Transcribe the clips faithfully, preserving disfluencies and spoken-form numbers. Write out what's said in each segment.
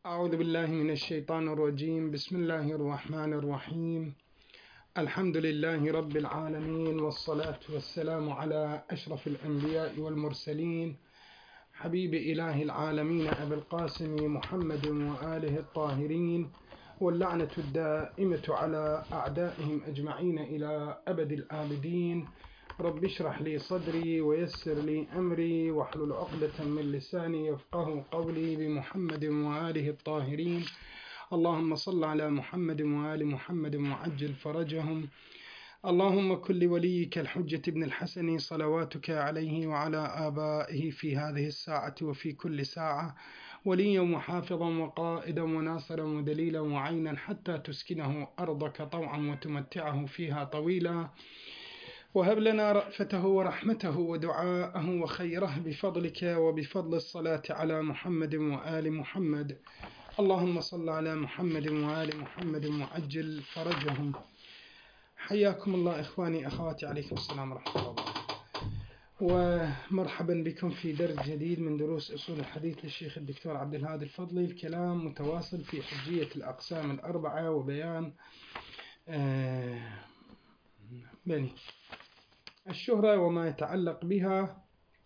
أعوذ بالله من الشيطان الرجيم. بسم الله الرحمن الرحيم. الحمد لله رب العالمين، والصلاة والسلام على أشرف الأنبياء والمرسلين، حبيب إله العالمين أبي القاسم محمد وآله الطاهرين، واللعنة الدائمة على أعدائهم أجمعين إلى أبد الآبدين. رب اشرح لي صدري ويسر لي أمري واحلل عقدة من لساني يفقه قولي، بمحمد وآله الطاهرين. اللهم صل على محمد وآل محمد وعجل فرجهم. اللهم كن لوليك الحجة ابن الحسن صلواتك عليه وعلى آبائه في هذه الساعة وفي كل ساعة، وليا وحافظا وقائدا وناصرا ودليلا وعينا، حتى تسكنه أرضك طوعا وتمتعه فيها طويلا. وهب لنا رأفته ورحمته ودعاءه وخيره بفضلك وبفضل الصلاة على محمد وآل محمد. اللهم صل على محمد وآل محمد وعجل فرجهم. حياكم الله إخواني أخواتي، عليكم السلام ورحمة الله، ومرحبا بكم في درس جديد من دروس أصول الحديث للشيخ الدكتور عبد الهادي الفضلي. الكلام متواصل في حجية الأقسام الأربعة وبيان آه بني الشهرة وما يتعلق بها.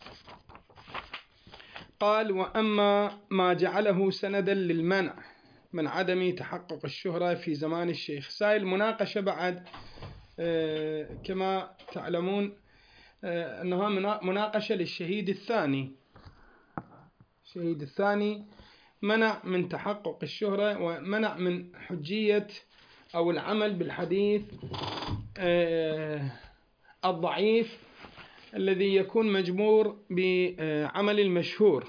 قال: وأما ما جعله سندا للمنع من عدم تحقق الشهرة في زمان الشيخ. سائل مناقشة بعد آه كما تعلمون آه أنها مناقشة للشهيد الثاني. الشهيد الثاني منع من تحقق الشهرة ومنع من حجية أو العمل بالحديث آه الضعيف الذي يكون مجبور بعمل المشهور.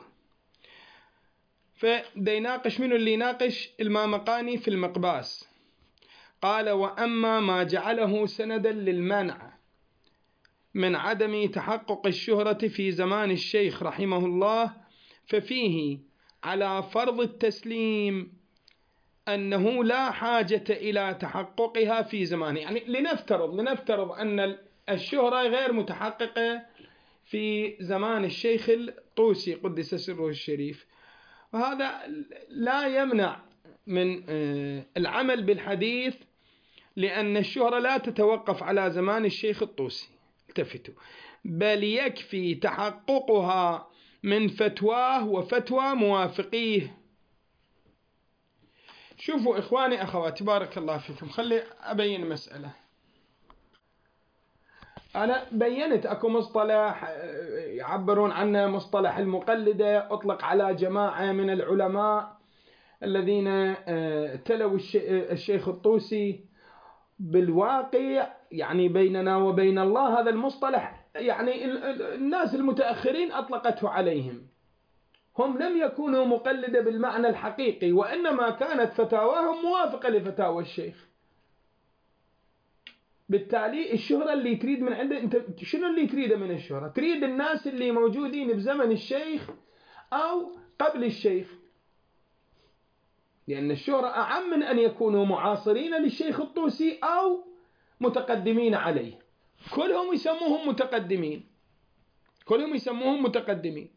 فدا يناقش منه اللي يناقش المامقاني في المقباس. قال: وأما ما جعله سندا للمنع من عدم تحقق الشهرة في زمان الشيخ رحمه الله، ففيه على فرض التسليم أنه لا حاجة إلى تحققها في زمانه. يعني لنفترض لنفترض أن الشهرة غير متحققة في زمان الشيخ الطوسي قدس سره الشريف، وهذا لا يمنع من العمل بالحديث، لأن الشهرة لا تتوقف على زمان الشيخ الطوسي، التفتوا، بل يكفي تحققها من فتواه وفتوى موافقيه. شوفوا إخواني أخواتي بارك الله فيكم، خلي أبين مسألة. أنا بينت أكو مصطلح يعبرون عنه مصطلح المقلدة، أطلق على جماعة من العلماء الذين تلوا الشيخ الطوسي. بالواقع يعني بيننا وبين الله هذا المصطلح يعني الناس المتأخرين أطلقته عليهم. هم لم يكونوا مقلدة بالمعنى الحقيقي، وإنما كانت فتاواهم موافقة لفتاوى الشيخ. بالتالي الشهرة اللي تريد من عنده أنت، شنو اللي تريده من الشهرة؟ تريد الناس اللي موجودين بزمن الشيخ أو قبل الشيخ، لأن الشهرة أعم من أن يكونوا معاصرين للشيخ الطوسي أو متقدمين عليه. كلهم يسموهم متقدمين، كلهم يسموهم متقدمين.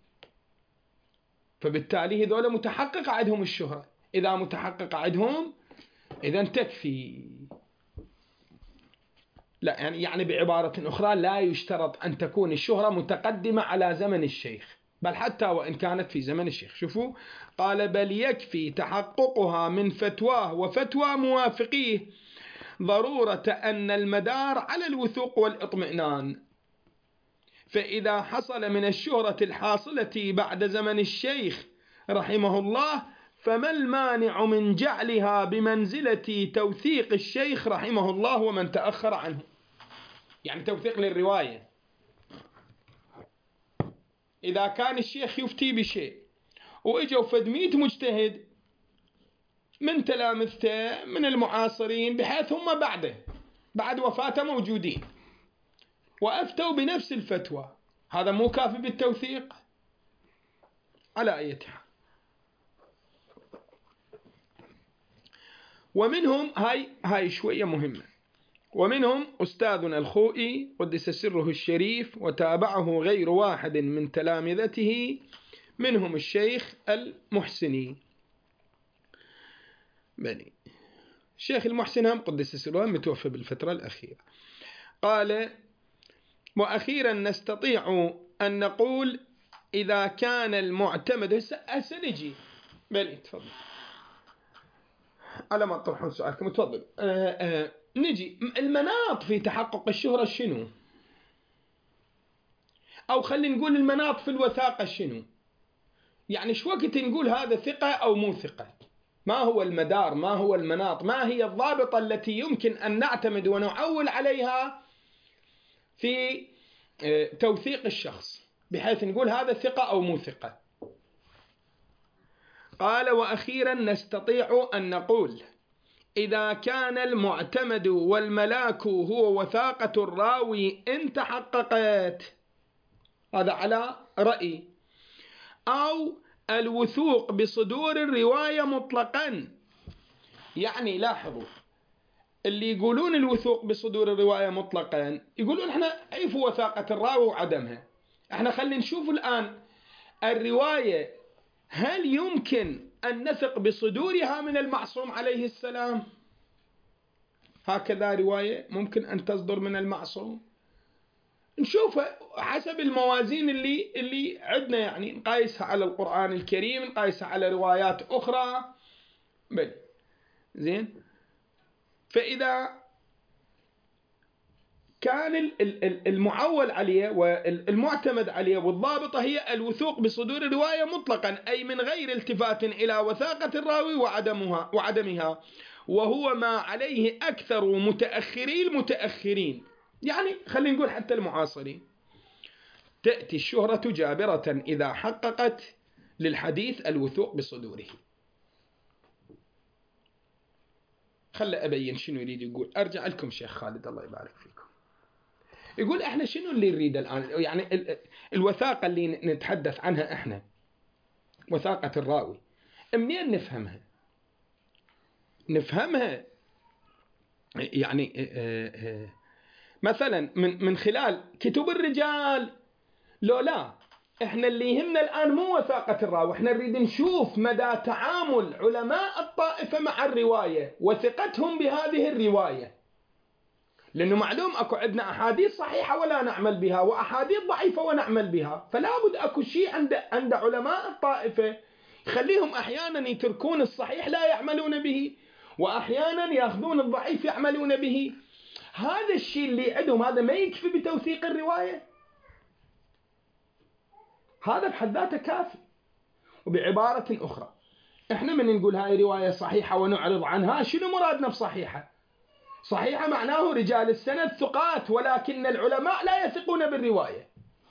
فبالتالي هذول متحقق عندهم الشهرة. إذا متحقق عندهم إذا تكفي. لا يعني يعني بعبارة أخرى لا يشترط أن تكون الشهرة متقدمة على زمن الشيخ، بل حتى وإن كانت في زمن الشيخ. شوفوا، قال: بل يكفي تحققها من فتواه وفتوى موافقيه، ضرورة أن المدار على الوثوق والإطمئنان. فإذا حصل من الشهرة الحاصلة بعد زمن الشيخ رحمه الله، فما المانع من جعلها بمنزلة توثيق الشيخ رحمه الله ومن تأخر عنه؟ يعني توثيق للرواية. إذا كان الشيخ يفتي بشيء وإجوا فدميت مجتهد من تلامذته من المعاصرين بحيث هم بعده بعد وفاته موجودين وأفتوا بنفس الفتوى، هذا مو كافي بالتوثيق على أي حال. ومنهم هاي هاي شوية مهمة. ومنهم أستاذنا الخوئي قدس سره الشريف، وتابعه غير واحد من تلامذته، منهم الشيخ المحسني. بني الشيخ المحسن هم قدس سره متوفى بالفترة الأخيرة. قال: وأخيرا نستطيع أن نقول إذا كان المعتمد، هسه نجي بني تفضل على ما تطرحون سؤالكم تفضل. آه آه نجي المناط في تحقق الشهرة شنو؟ أو خلينا نقول المناط في الوثاقة شنو؟ يعني شو وقت نقول هذا ثقة أو مو ثقة؟ ما هو المدار؟ ما هو المناط؟ ما هي الضابطة التي يمكن أن نعتمد ونعول عليها في توثيق الشخص بحيث نقول هذا ثقة أو مو ثقة؟ قال: وأخيرا نستطيع أن نقول إذا كان المعتمد والملاك هو وثاقة الراوي إن تحققت، هذا على رأي، أو الوثوق بصدور الرواية مطلقا. يعني لاحظوا اللي يقولون الوثوق بصدور الرواية مطلقا يقولون احنا عيفوا وثاقة الراوي وعدمها. احنا خلينا نشوف الآن الرواية هل يمكن أن نثق بصدورها من المعصوم عليه السلام؟ هكذا رواية ممكن أن تصدر من المعصوم؟ نشوف حسب الموازين اللي اللي عندنا، يعني نقايسها على القرآن الكريم، نقايسها على روايات أخرى. بل زين، فإذا كان المعول عليه والمعتمد عليه والضابطة هي الوثوق بصدور الرواية مطلقا، أي من غير التفات إلى وثاقة الراوي وعدمها وعدمها، وهو ما عليه أكثر متأخري المتأخرين، يعني خلينا نقول حتى المعاصرين، تأتي الشهرة جابرة إذا حققت للحديث الوثوق بصدوره. خلى أبين شنو يريد يقول. أرجع لكم شيخ خالد الله يبارك فيكم. يقول احنا شنو اللي نريد الآن؟ يعني الوثاقة اللي نتحدث عنها احنا، وثاقة الراوي، منين نفهمها؟ نفهمها يعني مثلا من من خلال كتب الرجال؟ لو لا، احنا اللي يهمنا الآن مو وثاقة الراوي، احنا نريد نشوف مدى تعامل علماء الطائفة مع الرواية وثقتهم بهذه الرواية. لأنه معلوم أكو عندنا أحاديث صحيحة ولا نعمل بها، وأحاديث ضعيفة ونعمل بها، فلا بد أكو شيء عند عند علماء الطائفة يخليهم أحيانا يتركون الصحيح لا يعملون به، وأحيانا يأخذون الضعيف يعملون به. هذا الشيء اللي عندهم هذا ما يكفي بتوثيق الرواية؟ هذا بحد ذاته كافي. وبعبارة أخرى، إحنا من نقول هاي رواية صحيحة ونعرض عنها، شنو مرادنا بصحيحة؟ صحيحة معناه رجال السند ثقات، ولكن العلماء لا يثقون بالرواية.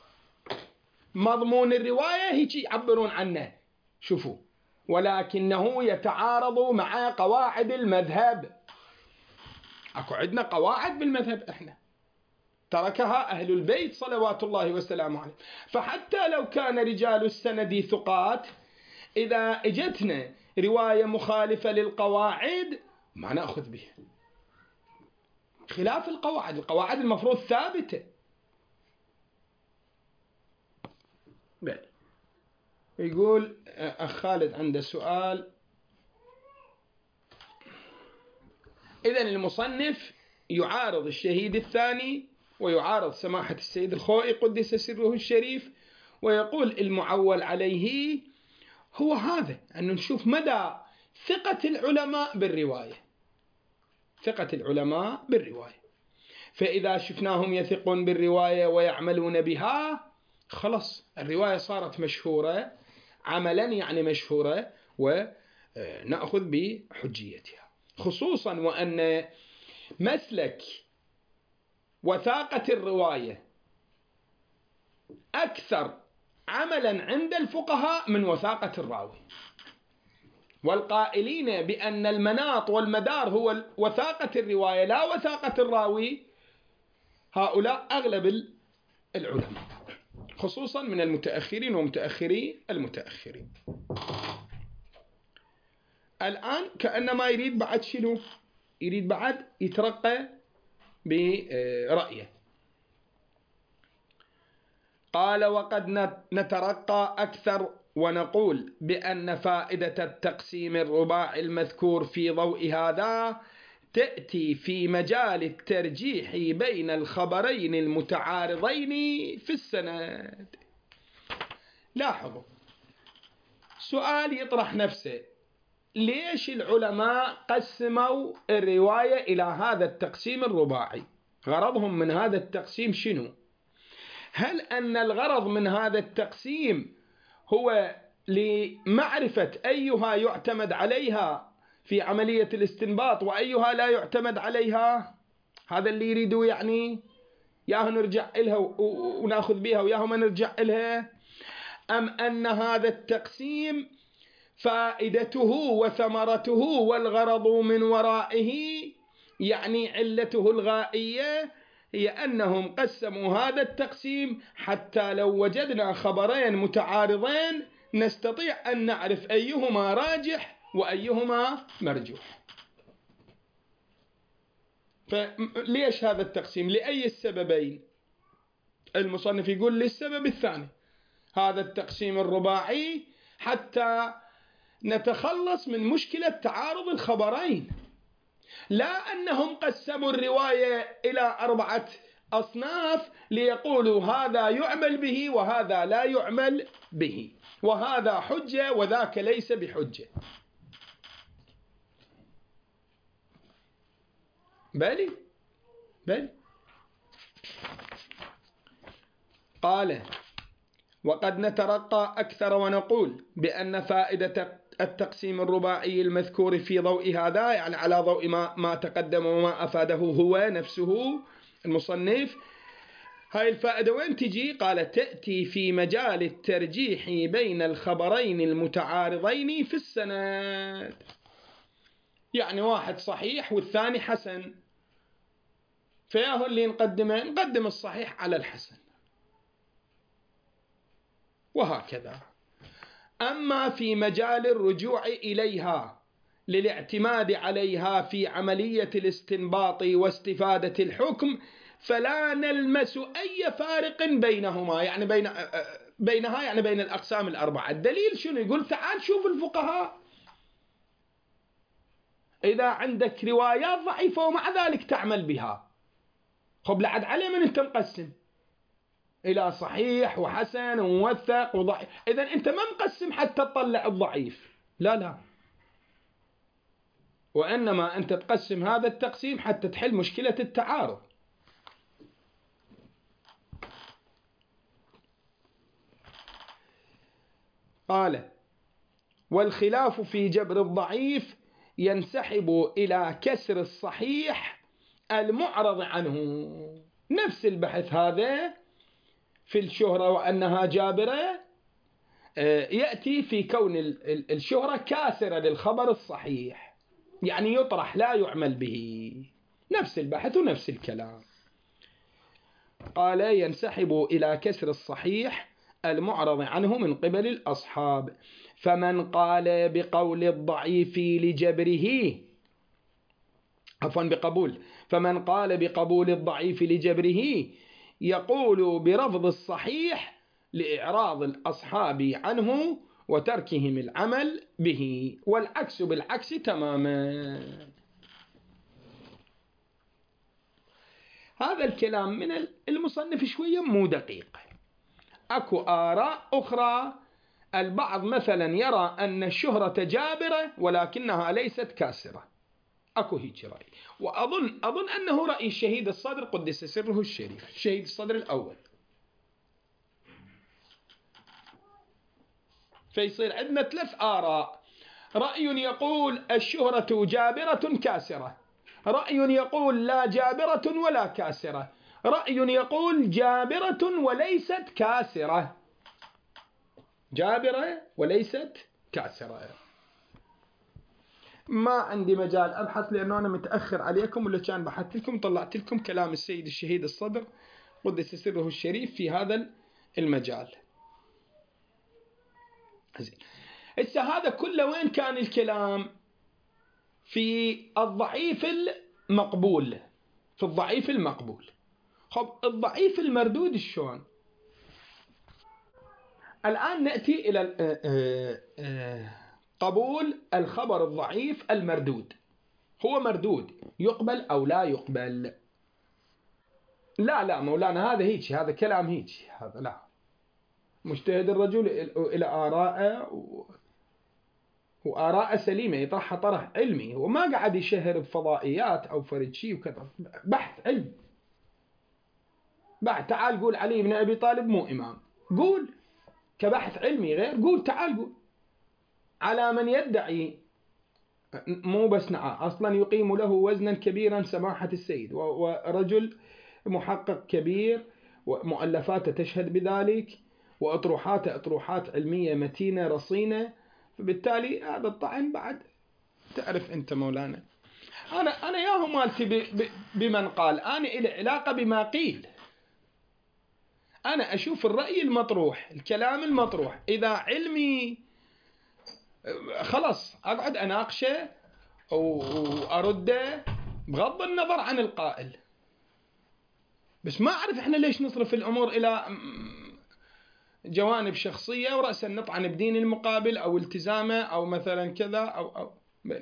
مضمون الرواية هيك يعبرون عنه، شوفوا، ولكنه يتعارض مع قواعد المذهب. أكو عندنا قواعد بالمذهب إحنا تركها أهل البيت صلوات الله وسلامه عليه. فحتى لو كان رجال السند ثقات، إذا اجتنا رواية مخالفة للقواعد ما نأخذ بها، خلاف القواعد. القواعد المفروض ثابتة. بل. يقول أخ خالد عنده سؤال: إذن المصنف يعارض الشهيد الثاني ويعارض سماحة السيد الخوئي قدس سره الشريف، ويقول المعول عليه هو هذا، أن نشوف مدى ثقة العلماء بالرواية، ثقة العلماء بالرواية. فإذا شفناهم يثقون بالرواية ويعملون بها، خلص الرواية صارت مشهورة عملا، يعني مشهورة، ونأخذ بحجيتها. خصوصا وأن مسلك وثاقة الرواية أكثر عملا عند الفقهاء من وثاقة الراوي، والقائلين بأن المناط والمدار هو وثاقة الرواية لا وثاقة الراوي، هؤلاء أغلب العلماء، خصوصا من المتأخرين ومتأخري المتأخرين. الآن كأنما يريد بعد شنو؟ يريد بعد يترقى برأيه. قال: وقد نترقى أكثر ونقول بأن فائدة التقسيم الرباعي المذكور في ضوء هذا تأتي في مجال الترجيح بين الخبرين المتعارضين في السند. لاحظوا، سؤال يطرح نفسه: ليش العلماء قسموا الرواية إلى هذا التقسيم الرباعي؟ غرضهم من هذا التقسيم شنو؟ هل أن الغرض من هذا التقسيم هو لمعرفة أيها يعتمد عليها في عملية الاستنباط وأيها لا يعتمد عليها؟ هذا اللي يريدوا يعني ياهو نرجع إلها ونأخذ بها وياهو ما نرجع إلها؟ أم أن هذا التقسيم فائدته وثمرته والغرض من ورائه، يعني علته الغائية، هي أنهم قسموا هذا التقسيم حتى لو وجدنا خبرين متعارضين نستطيع أن نعرف أيهما راجح وأيهما مرجوح. فليش هذا التقسيم؟ لأي السببين؟ المصنف يقول للسبب الثاني، هذا التقسيم الرباعي حتى نتخلص من مشكلة تعارض الخبرين، لا أنهم قسموا الرواية إلى أربعة أصناف ليقولوا هذا يعمل به وهذا لا يعمل به، وهذا حجة وذاك ليس بحجة. بلي بلي قال: وقد نترقى أكثر ونقول بأن فائدة التقسيم الرباعي المذكور في ضوء هذا، يعني على ضوء ما, ما تقدم وما أفاده هو نفسه المصنف، هاي الفائدة وين تجي؟ قال: تأتي في مجال الترجيح بين الخبرين المتعارضين في السند. يعني واحد صحيح والثاني حسن، فياهو اللي نقدمه نقدم الصحيح على الحسن، وهكذا. أما في مجال الرجوع إليها للاعتماد عليها في عملية الاستنباط واستفادة الحكم فلا نلمس أي فارق بينهما، يعني بين بينها يعني بين الأقسام الأربعة. الدليل شنو؟ يقول: تعال شوف الفقهاء إذا عندك روايات ضعيفة ومع ذلك تعمل بها، خب لعد عليه من أنت مقسم إلى صحيح وحسن وموثق وضعيف؟ إذن أنت ما مقسم حتى تطلع الضعيف، لا لا، وإنما أنت تقسم هذا التقسيم حتى تحل مشكلة التعارض. قال: والخلاف في جبر الضعيف ينسحب إلى كسر الصحيح المعرض عنه. نفس البحث هذا في الشهرة وأنها جابرة يأتي في كون الشهرة كاسرة للخبر الصحيح، يعني يطرح لا يعمل به. نفس البحث ونفس الكلام. قال: ينسحب إلى كسر الصحيح المعرض عنه من قبل الأصحاب، فمن قال بقول الضعيف لجبره عفوا بقبول فمن قال بقبول الضعيف لجبره يقول برفض الصحيح لإعراض الأصحاب عنه وتركهم العمل به، والعكس بالعكس تماما. هذا الكلام من المصنف شوية مو دقيق. أكو آراء أخرى، البعض مثلا يرى أن الشهرة جابرة ولكنها ليست كاسرة، أكو هيك رأي، وأظن أظن أنه رأي الشهيد الصدر قدس سره الشريف، الشهيد الصدر الأول. فيصير عندنا ثلاث آراء: رأي يقول الشهرة جابرة كاسرة، رأي يقول لا جابرة ولا كاسرة، رأي يقول جابرة وليست كاسرة، جابرة وليست كاسرة. ما عندي مجال أبحث لأنه أنا متأخر عليكم، ولا كان بحثت لكم طلعت لكم كلام السيد الشهيد الصدر قدس سره الشريف في هذا المجال. هسه هذا كله وين كان الكلام؟ في الضعيف المقبول، في الضعيف المقبول. خب الضعيف المردود شلون؟ الآن نأتي إلى قبول الخبر الضعيف المردود. هو مردود، يقبل أو لا يقبل؟ لا لا مولانا، هذا هيك، هذا كلام هيك، هذا لا. مجتهد الرجل إلى آراءه وآراء سليمة يطرحها طرح علمي، وما قاعد يشهر بفضائيات أو فرد شيء وكذا، بحث علم. بعد تعال قول علي بن أبي طالب مو إمام، قول كبحث علمي غير، قول تعال قول على من يدعي مو بس نعم أصلا يقيم له وزنا كبيرا سماحة السيد، ورجل محقق كبير ومؤلفاته تشهد بذلك، وأطروحاته أطروحات علمية متينة رصينة، فبالتالي هذا الطعن بعد تعرف أنت مولانا. أنا أنا ياهو مالتي بمن قال، أنا إلي علاقة بما قيل. أنا أشوف الرأي المطروح، الكلام المطروح، إذا علمي خلص أقعد أناقشه وأرده بغض النظر عن القائل. بس ما أعرف إحنا ليش نصرف الأمور إلى جوانب شخصية ورأسا نطعن بدين المقابل أو التزامه أو مثلا كذا أو أو بني.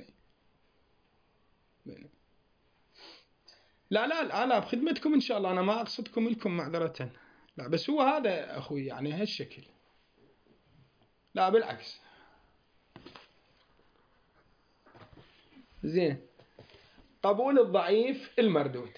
بني. لا لا لا لا بخدمتكم إن شاء الله، أنا ما أقصدكم لكم معذرة، لا بس هو هذا أخوي يعني هالشكل، لا بالعكس. زين، قبول الضعيف المردود.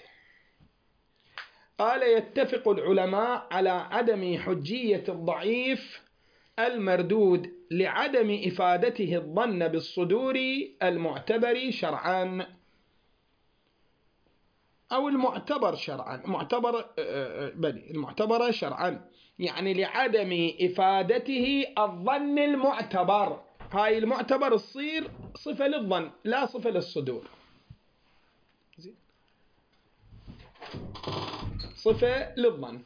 قال يتفق العلماء على عدم حجية الضعيف المردود لعدم إفادته الظن بالصدور المعتبر شرعا أو المعتبر شرعا، معتبر بني المعتبر شرعا، يعني لعدم إفادته الظن المعتبر. هاي المعتبر تصير صفة للظن لا صفة للصدور، صفة للظن.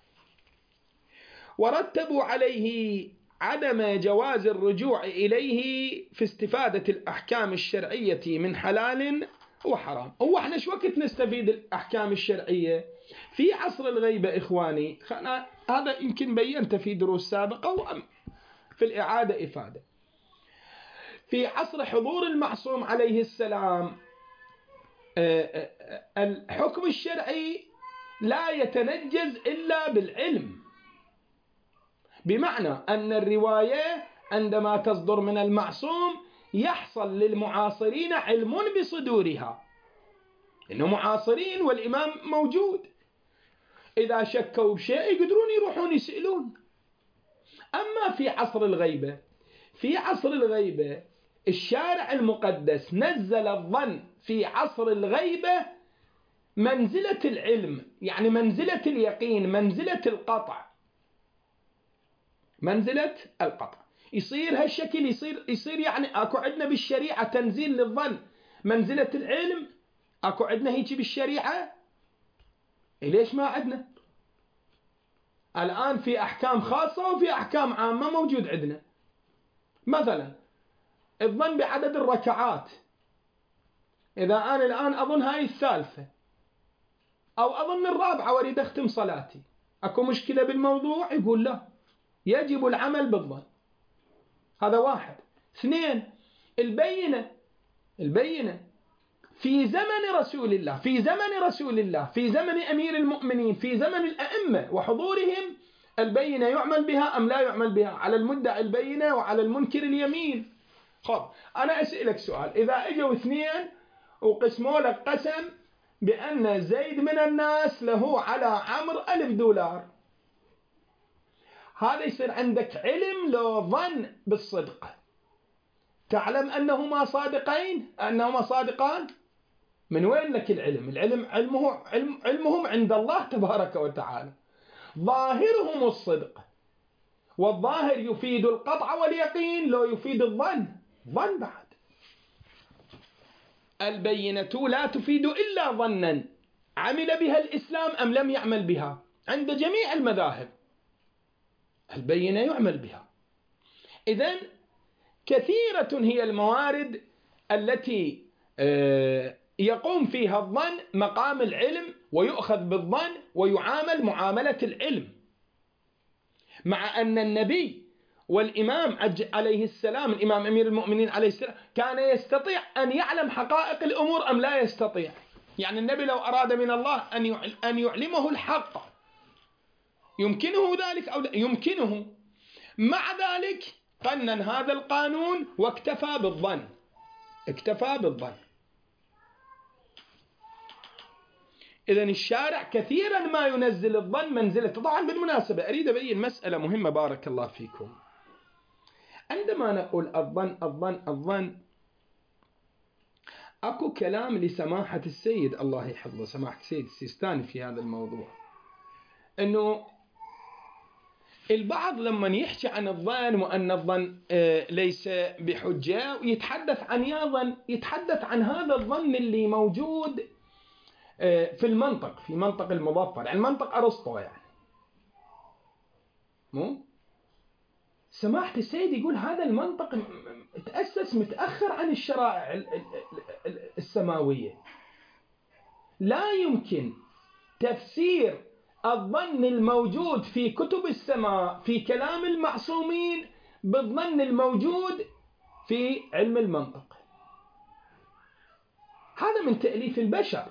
ورتبوا عليه عدم جواز الرجوع إليه في استفادة الأحكام الشرعية من حلال وحرام. هو احنا شو وقت نستفيد الأحكام الشرعية؟ في عصر الغيبة إخواني، هذا يمكن بينت في دروس سابقة وفي الإعادة إفادة. في عصر حضور المعصوم عليه السلام الحكم الشرعي لا يتنجز إلا بالعلم، بمعنى أن الرواية عندما تصدر من المعصوم يحصل للمعاصرين علم بصدورها، إنه معاصرين والإمام موجود، إذا شكوا بشيء يقدرون يروحون يسألون. أما في عصر الغيبة، في عصر الغيبة الشارع المقدس نزل الظن في عصر الغيبة منزلة العلم، يعني منزلة اليقين، منزلة القطع، منزلة القطع. يصير هالشكل، يصير يصير يعني اكو عندنا بالشريعة تنزيل للظن منزلة العلم، اكو عندنا هيك بالشريعة؟ ليش ما عندنا؟ الآن في أحكام خاصة وفي أحكام عامة موجود عندنا. مثلا الظن بعدد الركعات، إذا أنا الآن أظن هاي الثالثة أو أظن الرابعة وأريد أختم صلاتي، أكو مشكلة بالموضوع؟ يقول لا، يجب العمل بالظن. هذا واحد. اثنين، البينة، البينة في زمن رسول الله، في زمن رسول الله، في زمن أمير المؤمنين، في زمن الأئمة وحضورهم، البينة يعمل بها أم لا يعمل بها؟ على المدعي البينة وعلى المنكر اليمين. خب أنا أسألك سؤال، إذا اجوا اثنين وقسموا لك قسم بأن زيد من الناس له على عمرو ألف دولار، هذا يصير عندك علم لو ظن بالصدق، تعلم أنهما صادقين، أنهما صادقان. من وين لك العلم؟ العلم علمه علم علمهم عند الله تبارك وتعالى. ظاهرهم الصدق، والظاهر يفيد القطع واليقين، لو يفيد الظن. ظن بعد البينة لا تفيد إلا ظنا، عمل بها الإسلام أم لم يعمل بها؟ عند جميع المذاهب البينة يعمل بها. إذن كثيرة هي الموارد التي يقوم فيها الظن مقام العلم، ويؤخذ بالظن ويعامل معاملة العلم، مع أن النبي والإمام عليه السلام، الإمام أمير المؤمنين عليه السلام، كان يستطيع أن يعلم حقائق الأمور أم لا يستطيع؟ يعني النبي لو أراد من الله أن يعلمه الحق يمكنه ذلك أو لا؟ يمكنه. مع ذلك قنن هذا القانون واكتفى بالظن، اكتفى بالظن. إذن الشارع كثيرا ما ينزل الظن منزلة. طبعا بالمناسبة أريد أبين مسألة مهمة بارك الله فيكم. عندما نقول الظن الظن الظن، أكو كلام لسماحة السيد الله يحفظه، سماحة السيد السيستاني في هذا الموضوع، أنه البعض لما يحكي عن الظن وأن الظن ليس بحجة ويتحدث عن يا ظن، يتحدث عن هذا الظن اللي موجود في المنطق، في منطق المظفر، يعني منطق أرسطو. يعني مو سماحة السيد يقول هذا المنطق تأسس متأخر عن الشرائع السماوية، لا يمكن تفسير الظن الموجود في كتب السماء في كلام المعصومين بالظن الموجود في علم المنطق. هذا من تأليف البشر.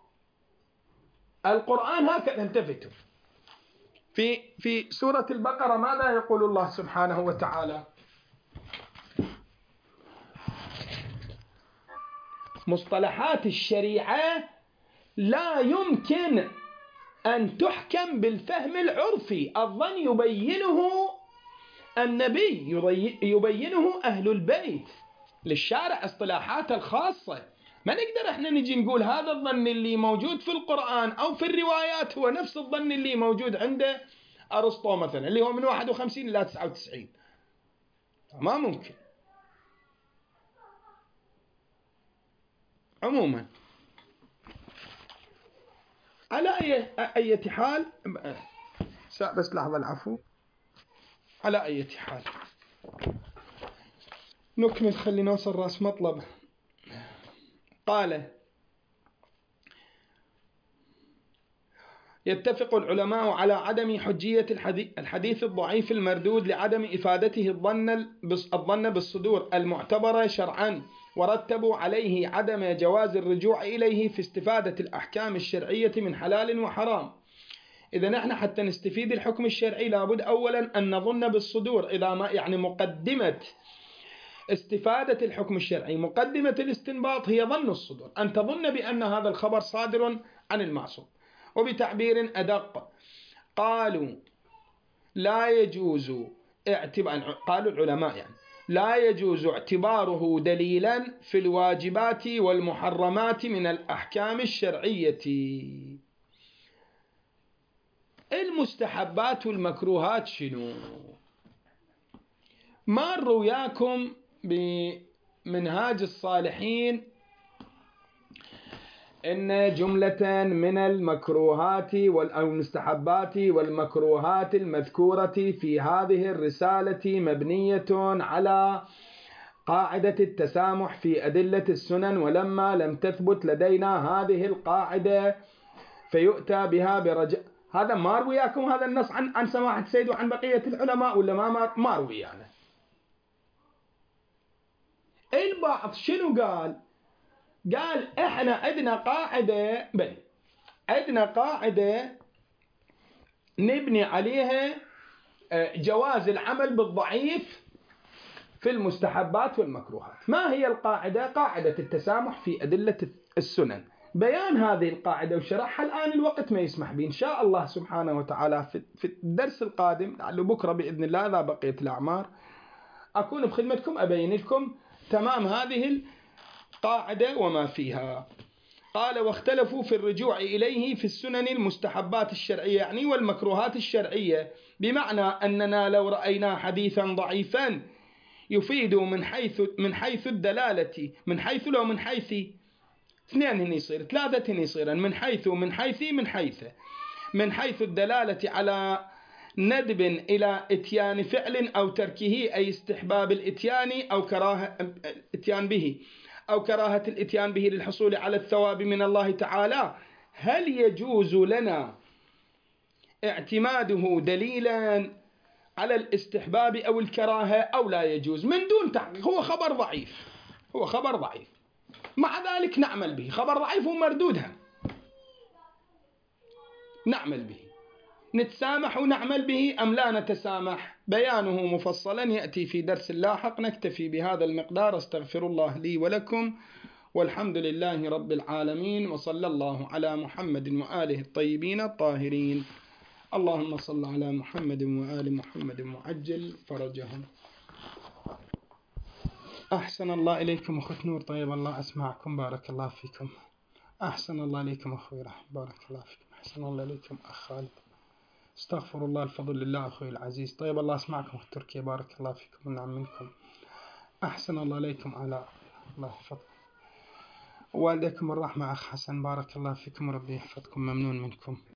القرآن هكذا التفتوا في في سورة البقرة ماذا يقول الله سبحانه وتعالى؟ مصطلحات الشريعة لا يمكن أن تحكم بالفهم العرفي. الظن يبينه النبي، يبينه أهل البيت، للشارع اصطلاحات الخاصة. ما نقدر احنا نجي نقول هذا الظن اللي موجود في القرآن أو في الروايات هو نفس الظن اللي موجود عند أرسطو مثلا، اللي هو من واحد وخمسين إلى تسعة وتسعين. ما ممكن. عموما على أي أي حال، بس لحظة العفو، على أي حال نكمل، خلي نوصل رأس مطلب. قال: يتفق العلماء على عدم حجية الحديث الضعيف المردود لعدم إفادته الظن الظن بالصدور المعتبرة شرعا، ورتبوا عليه عدم جواز الرجوع إليه في استفادة الأحكام الشرعية من حلال وحرام. إذا نحن حتى نستفيد الحكم الشرعي لابد أولا أن نظن بالصدور، إذا ما يعني مقدمة استفادة الحكم الشرعي، مقدمة الاستنباط هي ظن الصدور، أن تظن بأن هذا الخبر صادر عن المعصوم. وبتعبير أدق قالوا لا يجوز اعتبار، قالوا العلماء يعني لا يجوز اعتباره دليلا في الواجبات والمحرمات من الأحكام الشرعية. المستحبات والمكروهات شنو؟ مر وياكم بمنهاج الصالحين إن جملة من المكروهات والمستحبات والمكروهات المذكورة في هذه الرسالة مبنية على قاعدة التسامح في أدلة السنن، ولما لم تثبت لدينا هذه القاعدة فيؤتى بها برجاء. هذا ما روياكم هذا النص عن عن سماحة السيد وعن بقية العلماء ولا ما ما روي يعني؟ البعض شنو قال؟ قال احنا عندنا قاعدة، بل عندنا قاعدة نبني عليها جواز العمل بالضعيف في المستحبات والمكروهات. ما هي القاعدة؟ قاعدة التسامح في أدلة السنن. بيان هذه القاعدة وشرحها الآن الوقت ما يسمح به، إن شاء الله سبحانه وتعالى في الدرس القادم لعله بكرة بإذن الله إذا بقيت الأعمار أكون بخدمتكم أبين لكم تمام هذه القاعدة وما فيها. قال: واختلفوا في الرجوع إليه في السنن المستحبات الشرعية يعني والمكروهات الشرعية، بمعنى أننا لو رأينا حديثا ضعيفا يفيد من حيث من حيث الدلالة، من حيث لو من حيث اثنين هنا يصير ثلاثة هنا يصير من حيث من حيث من حيث من حيث الدلالة على ندب إلى إتيان فعل أو تركه، أي استحباب الإتيان أو كراهة الإتيان به أو كراهة الإتيان به للحصول على الثواب من الله تعالى. هل يجوز لنا اعتماده دليلا على الاستحباب أو الكراهة أو لا يجوز من دون تحقيق. هو خبر ضعيف، هو خبر ضعيف، مع ذلك نعمل به. خبر ضعيف ومردودها نعمل به. نتسامح ونعمل به أم لا نتسامح؟ بيانه مفصلا يأتي في درس لاحق. نكتفي بهذا المقدار. استغفر الله لي ولكم، والحمد لله رب العالمين، وصلى الله على محمد وآله الطيبين الطاهرين. اللهم صل على محمد وآل محمد وعجل فرجهم. أحسن الله إليكم أخت نور، طيب الله أسمعكم، بارك الله فيكم. أحسن الله إليكم أخوي رحم، بارك الله فيكم. أحسن الله إليكم أخ خالد، استغفر الله، الفضل لله أخوي العزيز. طيب الله أسمعكم أخت تركيا، بارك الله فيكم ونعم منكم. أحسن الله إليكم على، الله يحفظكم. والديكم الرحمة أخ حسن، بارك الله فيكم وربي يحفظكم، ممنون منكم.